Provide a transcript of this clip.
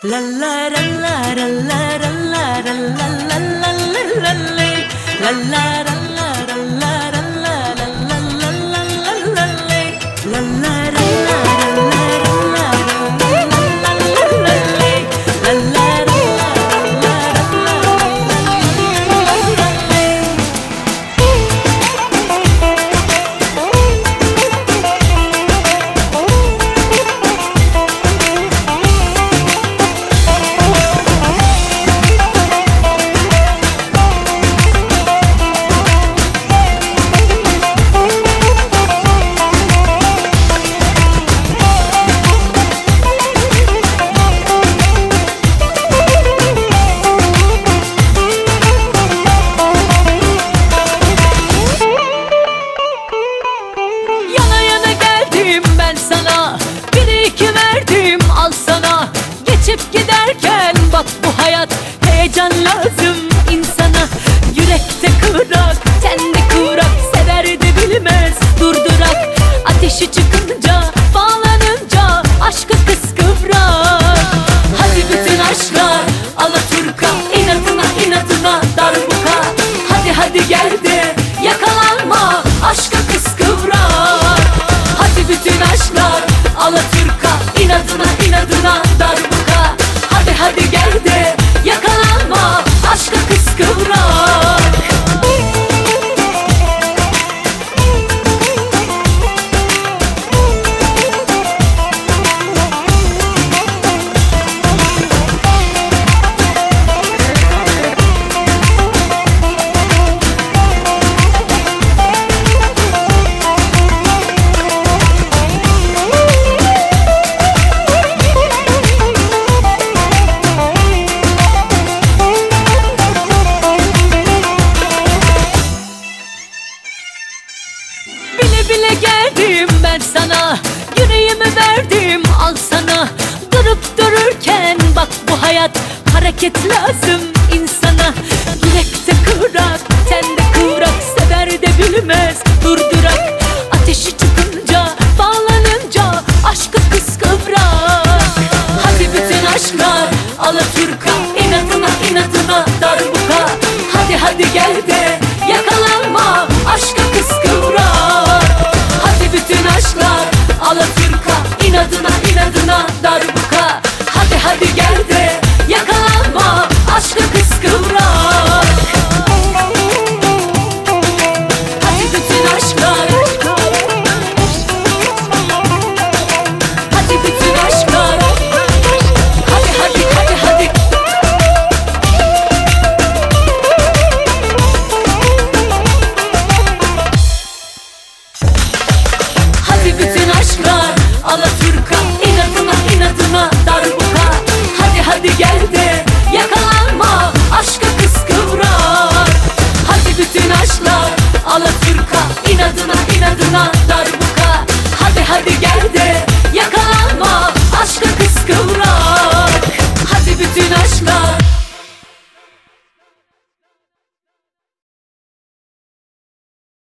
La la la la la la la la la la la la la la la la. Geçip giderken bak bu hayat, heyecan lazım insana. Yürekte kıvrak, tende kıvrak, sever de bilmez durdurak. Ateşi çıkınca, bağlanınca aşkı kıskıvrak. Hadi bütün aşklar alaturka, inatına inatına darbuka. Hadi hadi gel de yakalanma, aşka kıskıvrak. Hadi bütün aşklar alaturka, inadına inadına darbuka. Hadi gel de yakalanma, aşka kıskıvrak. Bile bile geldim ben sana, yüreğimi verdim al sana. Durup dururken bak bu hayat, hareket lazım insana. Yürekte kıvrak, tende kıvrak, sever de bilmez durdurak. Ateşi çıkınca, bağlanınca aşkı kıskıvrak. Hadi bütün aşklar alaturka, inatına inatına darbuka. Hadi hadi gel de yakalanma, aşka kıskıvrak. Hadi bütün aşklar alaturka, inadına inadına darbuka. Hadi hadi gel de yakalanma, aşka kıskıvrak. Hadi bütün aşklar, hadi bütün aşklar, hadi hadi hadi hadi. Hadi bütün aşklar alaturka, inadına inadına darbuka. Hadi hadi gel de